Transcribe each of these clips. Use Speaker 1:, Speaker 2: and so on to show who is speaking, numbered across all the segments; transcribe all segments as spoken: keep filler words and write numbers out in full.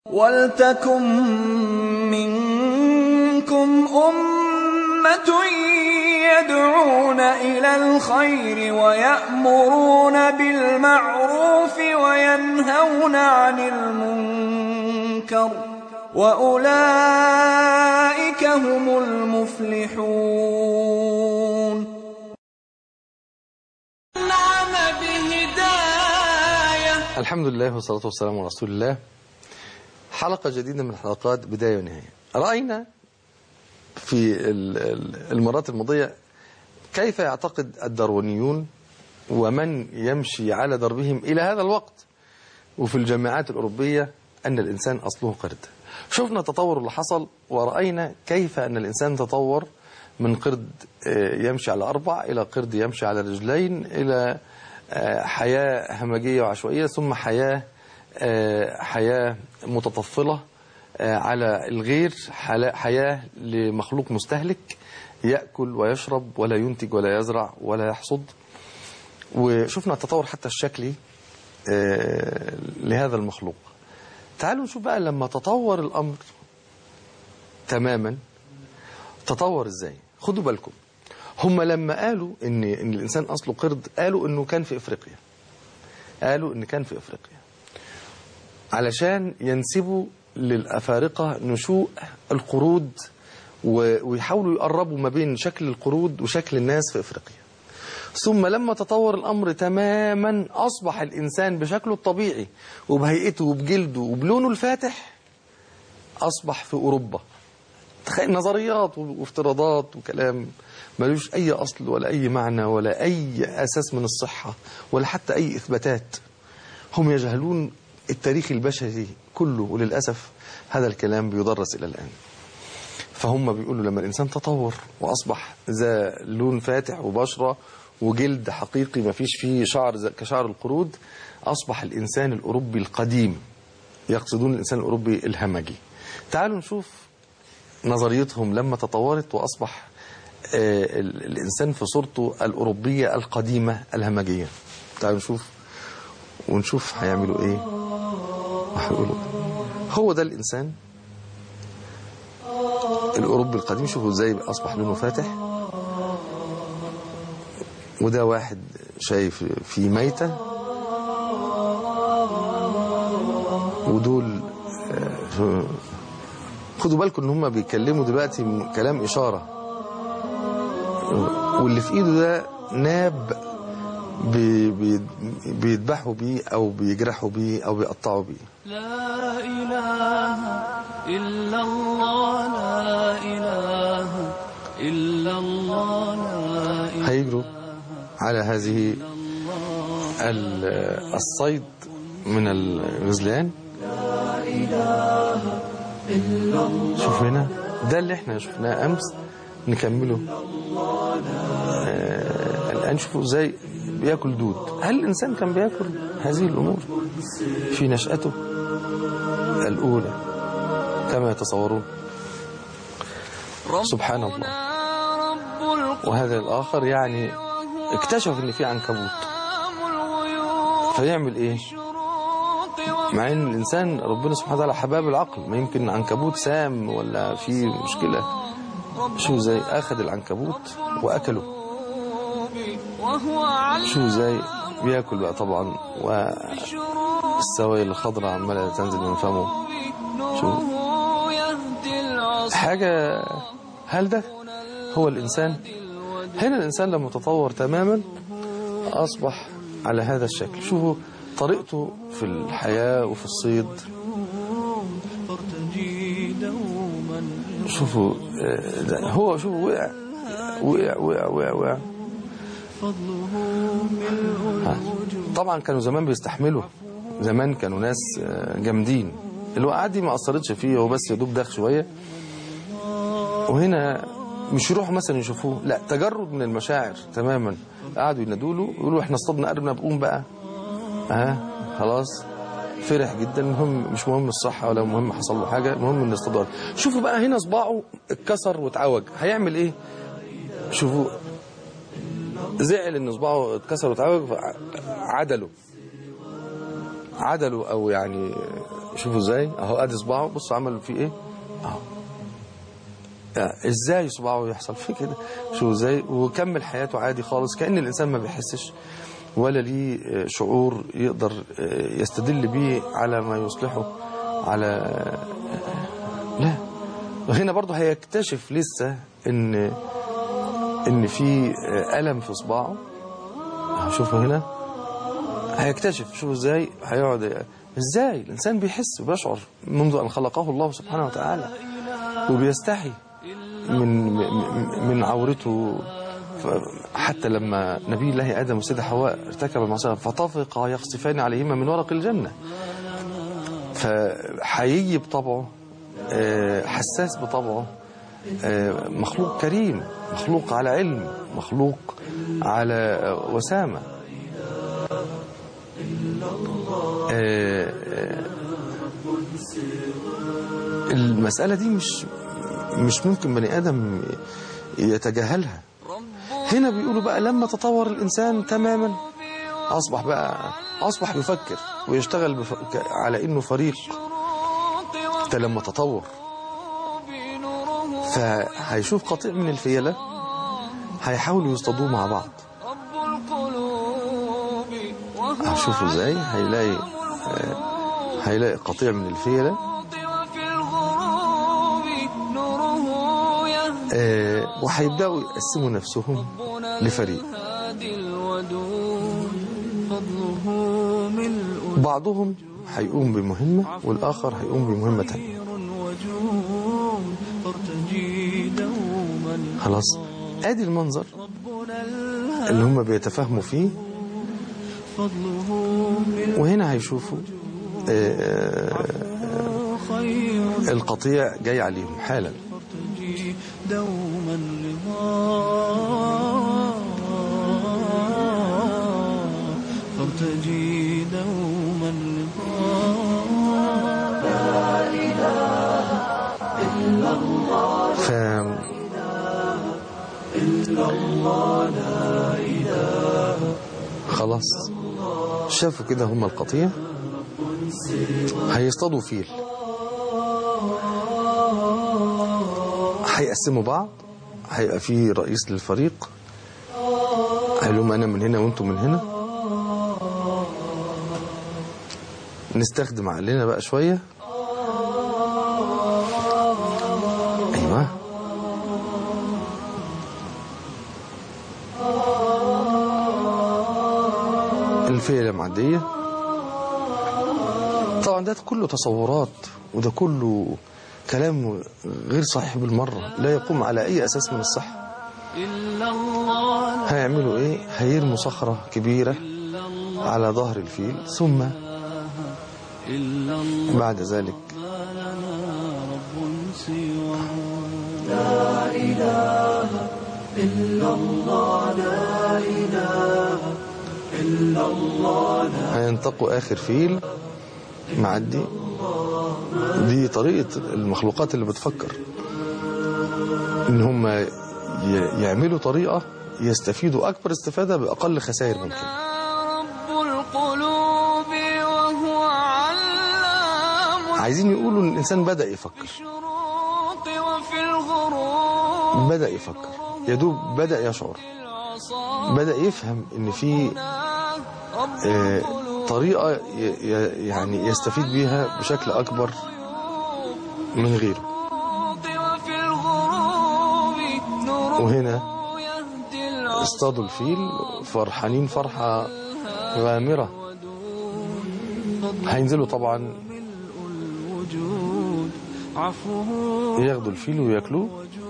Speaker 1: وَلْتَكُن مِّنكُمْ أُمَّةٌ يَدْعُونَ إِلَى الْخَيْرِ وَيَأْمُرُونَ بِالْمَعْرُوفِ وَيَنْهَوْنَ عَنِ الْمُنكَرِ وَأُولَئِكَ هُمُ الْمُفْلِحُونَ.
Speaker 2: الحمد لله والصلاة والسلام على رسول الله. حلقة جديدة من حلقات بداية ونهاية. رأينا في المرات الماضية كيف يعتقد الداروينيون ومن يمشي على دربهم إلى هذا الوقت وفي الجامعات الأوروبية أن الإنسان أصله قرد. شفنا التطور اللي حصل ورأينا كيف أن الإنسان تطور من قرد يمشي على أربع إلى قرد يمشي على رجلين إلى حياة همجية وعشوائية ثم حياة حياة متطفلة على الغير، حياة لمخلوق مستهلك يأكل ويشرب ولا ينتج ولا يزرع ولا يحصد. وشفنا التطور حتى الشكلي لهذا المخلوق. تعالوا نشوف بقى لما تطور الأمر تماما تطور ازاي. خدوا بالكم، هم لما قالوا ان ان الانسان اصله قرد قالوا انه كان في افريقيا، قالوا ان كان في افريقيا علشان ينسبوا للافارقه نشوء القرود ويحاولوا يقربوا ما بين شكل القرود وشكل الناس في افريقيا. ثم لما تطور الامر تماما اصبح الانسان بشكله الطبيعي وبهيئته وبجلده وبلونه الفاتح اصبح في اوروبا. تخيل، نظريات وافتراضات وكلام ملوش أي أصل ولا أي معنى ولا أي أساس من الصحة ولا حتى أي إثباتات. هم يجهلون التاريخ البشري كله، وللأسف هذا الكلام بيدرس إلى الآن. فهم بيقولوا لما الإنسان تطور وأصبح ذا لون فاتح وبشرة وجلد حقيقي ما فيش فيه شعر كشعر القرود، أصبح الإنسان الأوروبي القديم. يقصدون الإنسان الأوروبي الهمجي. تعالوا نشوف نظريتهم لما تطورت وأصبح آه الإنسان في صورته الأوروبية القديمة الهمجية. تعالوا نشوف ونشوف هيعملوا إيه وهيقولوا. هو ده الإنسان الأوروبي القديم. شوفوا إزاي أصبح لونه فاتح. وده واحد شايف في ميتة، ودول آه خدوا بالكم ان هم بيتكلموا دلوقتي كلام اشاره، واللي في ايده ده ناب بي بي بيذبحوا بيه او بيجرحوا بيه او بيقطعوا بيه.
Speaker 3: لا اله الا الله، لا اله الا الله، لا اله.
Speaker 2: هيجروا على هذه الصيد من الغزلان. لا اله. شوف هنا ده اللي احنا شفناه امس، نكمله آه الان. شوفوا ازاي بياكل دود. هل الانسان كان بياكل هذه الامور في نشأته الاولى كما يتصورون؟ سبحان الله. وهذا الاخر يعني اكتشف ان في عنكبوت، فيعمل ايه؟ مع ان الانسان ربنا سبحانه وتعالى حباب العقل، ما يمكن عنكبوت سام ولا في مشكله. شو زي اخذ العنكبوت واكله. شو زي بياكل بقى طبعا، والسوائل الخضراء عماله تنزل من فمه. شو حاجه. هل ده هو الانسان؟ هنا الانسان لما تطور تماما اصبح على هذا الشكل. شوفوا طريقته في الحياة وفي الصيد. شوفوا هو شوفوا وقع وقع وقع وقع وقع. طبعا كانوا زمان بيستحملوا، زمان كانوا ناس جامدين. الوقعات دي ما أثرتش فيه، هو بس يدوب داخ شوية. وهنا مش يروحوا مثلا يشوفوه، لا، تجرد من المشاعر تماما. قعدوا ينادوا له يقولوا احنا اصطدنا قربنا بقوم بقى. ها خلاص فرح جدا. المهم مش مهم الصحة ولا مهم حصل له حاجة، المهم ان اصطدار. شوفوا بقى هنا صباعه اتكسر واتعوج، هيعمل ايه؟ شوفوا زعل ان صباعه اتكسر واتعوج، عدله عدلوا او يعني شوفوا ازاي اهو ادي صباعه، بصوا عملوا فيه ايه اهو. ازاي صباعه يحصل فيه كده؟ شوفوا ازاي، وكمل حياته عادي خالص كأن الانسان ما بيحسش ولا ليه شعور يقدر يستدل بيه على ما يصلحه على لا. وهنا برضه هيكتشف لسه ان ان في ألم في صباعه. شوفوا هنا هيكتشف، شوفوا ازاي هيقعد ازاي الانسان بيحس وبيشعر منذ ان خلقه الله سبحانه وتعالى، وبيستحي من من عورته. حتى لما نبي الله آدم والسيدة حواء ارتكب المعصية فطفقا يخصفان عليهما من ورق الجنة، فحيي بطبعه، حساس بطبعه، مخلوق كريم، مخلوق على علم، مخلوق على وسامة. المسألة دي مش مش ممكن بني آدم يتجاهلها. هنا بيقولوا بقى لما تطور الإنسان تماما أصبح بقى أصبح يفكر ويشتغل بف... على إنه فريق. ده لما تطور فهيشوف قطيع من الفيلة هيحاولوا يصطادوه مع بعض. هشوفوا ازاي هيلاقي هيلاقي قطيع من الفيلة آه وهيبدأوا يقسموا نفسهم لفريق. بعضهم هيقوم بمهمة والآخر هيقوم بمهمة تانية. خلاص ادي المنظر اللي هم بيتفاهموا فيه. وهنا هيشوفوا آه القطيع جاي عليهم حالا.
Speaker 3: فارتجي دوما لا إله إلا الله
Speaker 2: ف...
Speaker 3: إلا الله لا إله.
Speaker 2: خلاص شافوا كده هم القطيع هيصطادوا فيل، هيقسموا بعض، هيبقى في رئيس للفريق هيقول لهم انا من هنا وانتم من هنا. نستخدم عقلنا بقى شوية. ايوه الفيلة معدية. طبعا ده كله تصورات وده كله كلام غير صحيح بالمرة، لا يقوم على أي أساس من الصحة. هيعملوا إيه؟ هيرموا صخرة كبيرة على ظهر الفيل، ثم بعد ذلك
Speaker 3: لا إله إلا الله لا إله إلا الله.
Speaker 2: هينطقوا آخر فيل معدي. دي طريقة المخلوقات اللي بتفكر ان هم يعملوا طريقة يستفيدوا اكبر استفادة باقل خسائر ممكن. عايزين يقولوا ان الانسان بدأ يفكر، بدأ يفكر يدوب بدأ يشعر، بدأ يفهم ان في آه طريقة يعني يستفيد بيها بشكل أكبر من غيره. وهنا اصطادوا الفيل فرحانين فرحة غامرة. هينزلوا طبعا ياخدوا الفيل ويأكلوه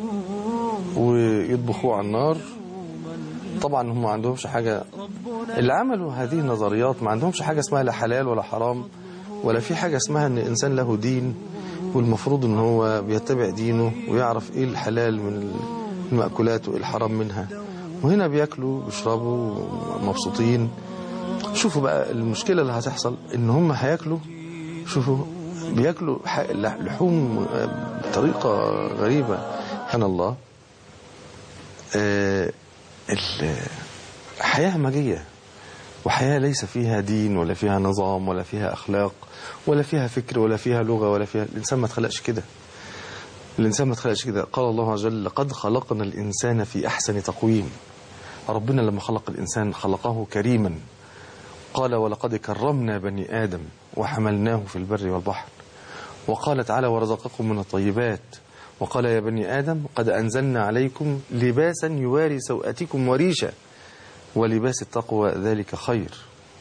Speaker 2: ويطبخوه على النار. طبعا هم ما عندهمش حاجة، اللي عملوا هذه النظريات ما عندهمش حاجة اسمها لا حلال ولا حرام، ولا في حاجة اسمها ان الانسان له دين والمفروض ان هو بيتبع دينه ويعرف ايه الحلال من المأكولات وايه الحرام منها. وهنا بياكلوا بيشربوا مبسوطين. شوفوا بقى المشكلة اللي هتحصل ان هم هياكلوا، شوفوا بياكلوا لحوم بطريقة غريبة سبحان الله. آه الحياة همجية وحياة ليس فيها دين ولا فيها نظام ولا فيها أخلاق ولا فيها فكر ولا فيها لغة ولا فيها. الإنسان ما تخلقش كده. الإنسان ما تخلقش كده. قال الله عز وجل: لقد خلقنا الإنسان في أحسن تقويم. ربنا لما خلق الإنسان خلقه كريما. قال: ولقد كرمنا بني آدم وحملناه في البر والبحر. وقال تعالى: ورزقكم من الطيبات. وقال: يا بني آدم قد أنزلنا عليكم لباسا يواري سوءاتكم وريشا ولباس التقوى ذلك خير.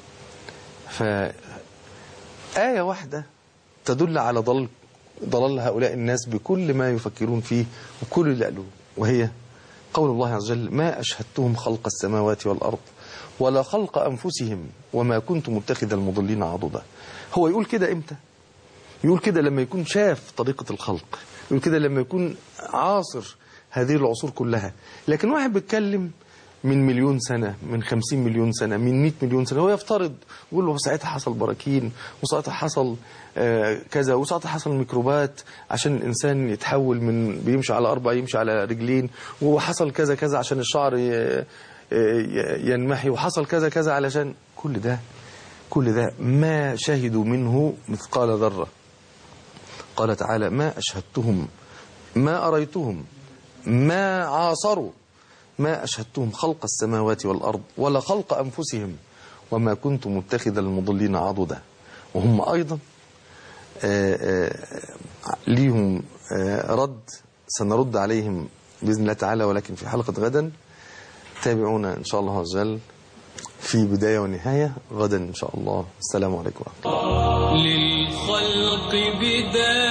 Speaker 2: فآية واحدة تدل على ضلال ضلال هؤلاء الناس بكل ما يفكرون فيه وكل اللي قالوه، وهي قول الله عز وجل: ما أشهدتهم خلق السماوات والأرض ولا خلق أنفسهم وما كنت متخذ المضلين عضدا. هو يقول كده إمتى؟ يقول كده لما يكون شاف طريقة الخلق، يقول كده لما يكون عاصر هذه العصور كلها. لكن واحد بيتكلم من مليون سنة، من خمسين مليون سنة، من مئة مليون سنة، هو يفترض يقول له ساعتها حصل براكين، وساعتها حصل آه كذا، وساعتها حصل ميكروبات عشان الإنسان يتحول من بيمشي على أربع يمشي على رجلين، وحصل كذا كذا عشان الشعر ينمحي، وحصل كذا كذا علشان كل ده كل ده ما شهدوا منه مثقال ذرة. قال تعالى: ما أشهدتهم ما أريتهم ما عاصروا ما أشهدتهم خلق السماوات والأرض ولا خلق أنفسهم وما كنت متخذ المضلين عضدا. وهم أيضا آآ آآ ليهم آآ رد سنرد عليهم بإذن الله تعالى، ولكن في حلقة غدا. تابعونا إن شاء الله عز وجل في بداية ونهاية غدا إن شاء الله. السلام عليكم ورحمة الله.
Speaker 1: للخلق بداية